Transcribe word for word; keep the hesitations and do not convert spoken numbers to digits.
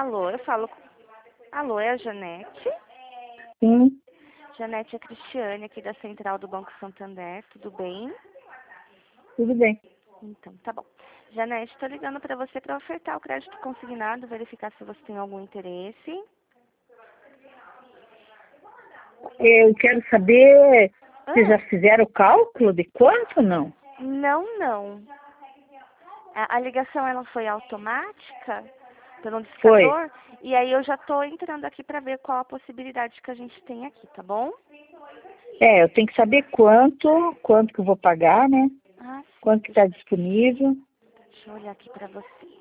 Alô, eu falo. Alô, é a Janete? Sim, Janete é Cristiane, aqui da Central do Banco Santander, tudo bem? tudo bem. Então, tá bom. Janete, estou ligando para você para ofertar o crédito consignado, verificar se você tem algum interesse. Eu quero saber, vocês já Ah, fizeram o cálculo de quanto não? não, não. A, a ligação ela foi automática pelo Foi. discador e aí eu já estou entrando aqui para ver qual a possibilidade que a gente tem aqui, tá bom? É, eu tenho que saber quanto, quanto que eu vou pagar, né? Ah, sim. Quanto que está disponível. Deixa eu olhar aqui para você.